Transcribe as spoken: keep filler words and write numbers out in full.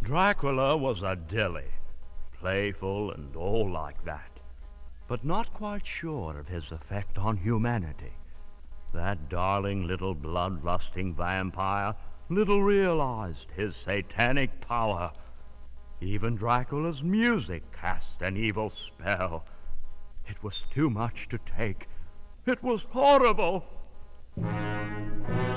Dracula was a dilly, playful and all like that, but not quite sure of his effect on humanity. That darling little blood-lusting vampire little realized his satanic power. Even Dracula's music cast an evil spell. It was too much to take. It was horrible.